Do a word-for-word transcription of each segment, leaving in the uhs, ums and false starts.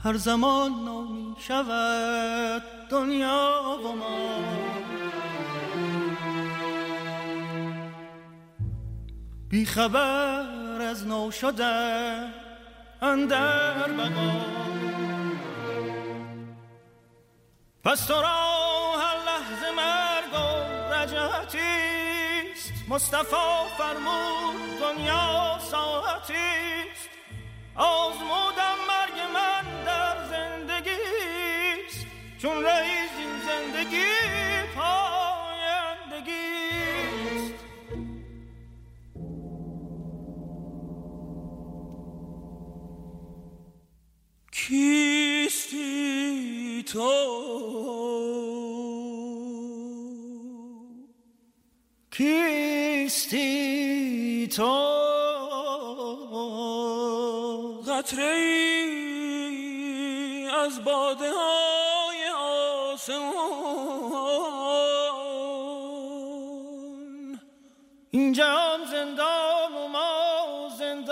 هر زمان نامی شود دنیا و ما. بی خبر از نو شده اندر بقا، پس تو را هر لحظه مرگ و رجعتیست. مصطفی فرمود دنیا ساعتیست، آزمودم مرگ من در زندگیست. چون رئیس این زندگی پایندگیست. کیستی تو؟ کیستی تو؟ قطره‌ای از باده های آسمان. این جهان زندان و ما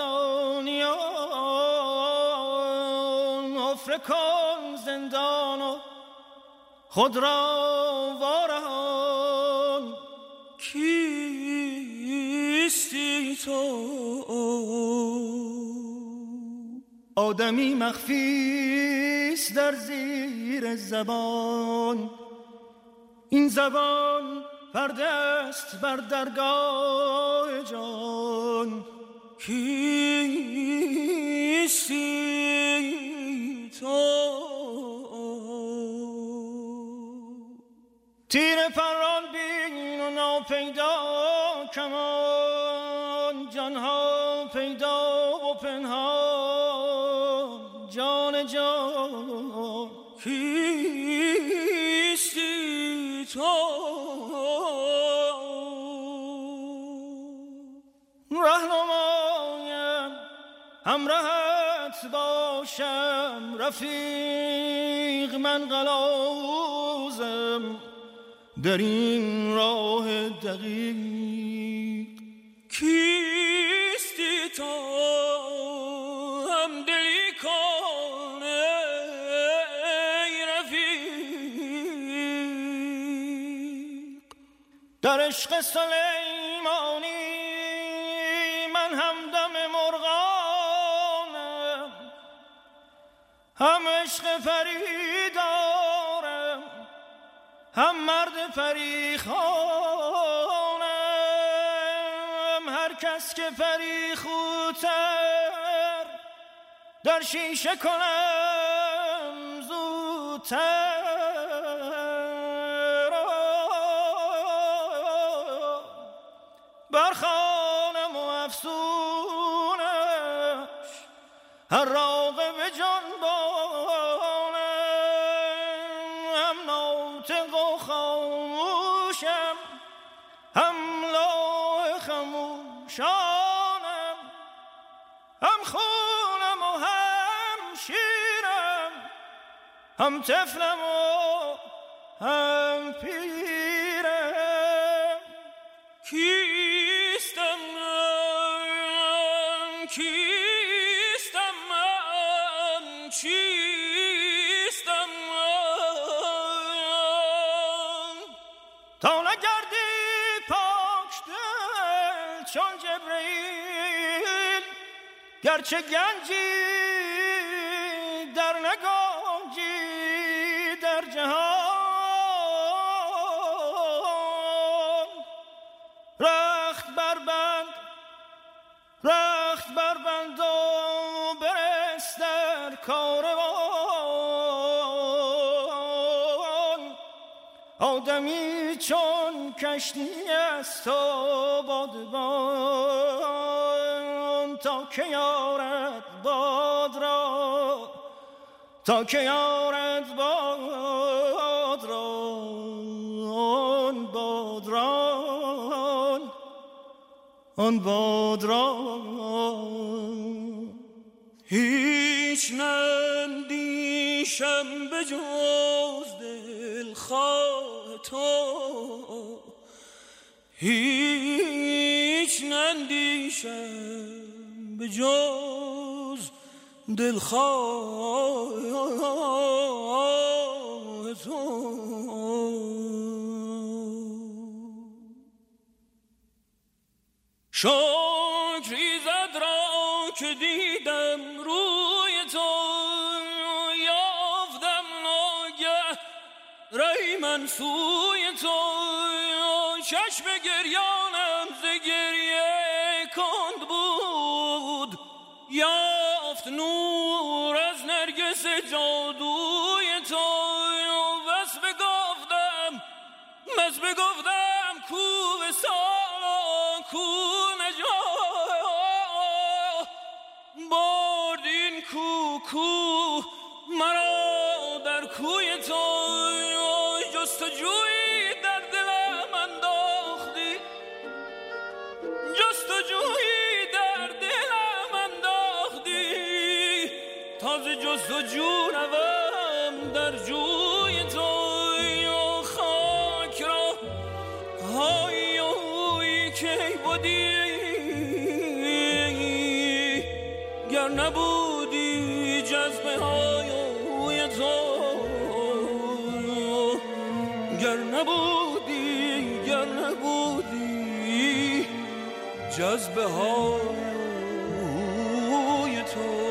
زندانیان. حفره کن زندان و خود را وارهان. کیستی تو؟ آدمی مخفیست در زیر زبان. این زبان پرده است بر درگاه جان. کیستی تو؟ تیر پران بین و ناپیدا کمان. جانها پیدا و پنهان جان جان. کیستی تو؟ رهنمایم همراهت باشم رفیق. من غلاوزم در این راه دقیق. کیستی تو؟ هم دلی کن ای رفیق. در عشق سلیمانی من همدم مرغانم. هم عشق پری دارم هم مرد پری خانم. هر کس که پری خوتر در شیشه کنم زودتر. برخانم و افسونش هر راغب جنبانم. هم ناطق و خاموشم هم لوح خموشانم. هم خونم و هم شیرم هم طفلم و هم پیرم. کیستم من؟ کیستم من؟ چیستم من؟ تا نگردی پاک دل چون جبرئیل. گرچه گنجی در نگنجی در جهان. رخت بربند رخت بربند و برس در کاروان. آدمی چون کشتی است و بادبان. تا که یارد باد را تا که یارد باد را آن باد را آن باد را. هیچ نندیشم به جز دلخواه تو. هیچ نندیشم به جز دلخواه تو. شکر ایزد را که دیدم روی تو، یافتم ناگه رای من سوی تو. چشم گریانم ز گریه کند بود، یافت نور از نرگس جادوی تو. بس بگفتم بس بگفتم کو وصال کو نجات، بردین کو کو مرا در کوی تو. جستجویی در دلم انداختی، جستجویی در دلم انداختی، تازه جستجو روم در جوی تو. خاک را های اوی که بودی، گر نبودی جذبه های اوی تو، گر نبودی گر نبودی جذبه های تو.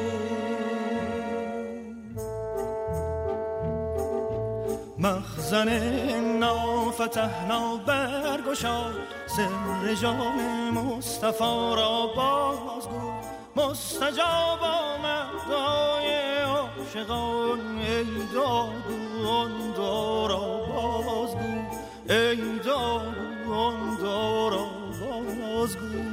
مخزن نافتحنا برگشا، سر جام مصطفی را بازگو. مستجاب آمد دعای عاشقان، ای داغو آن دعا را بازگو، ای داغو آن دعا را بازگو.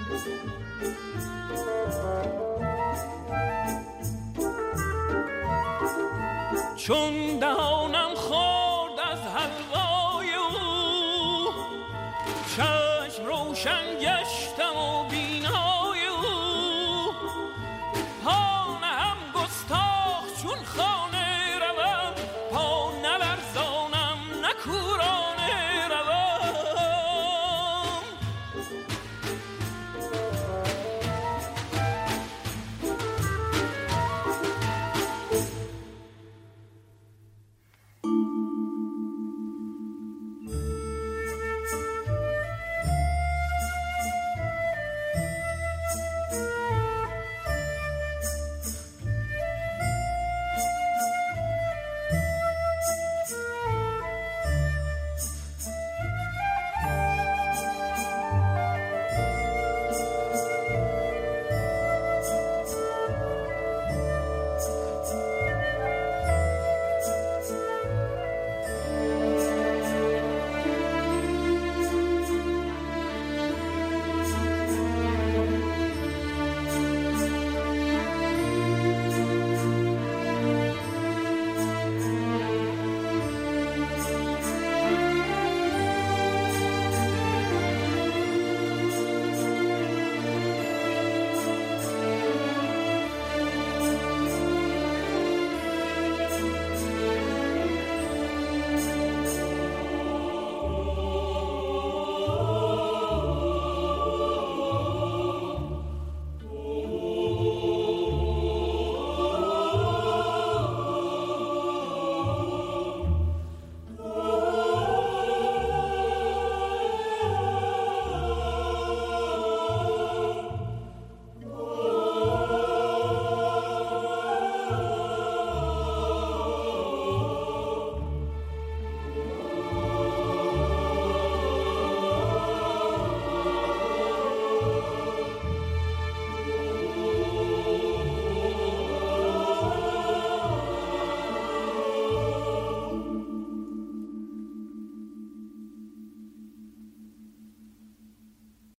چون دهانم خورد از حلوای او، چشم روشن گشت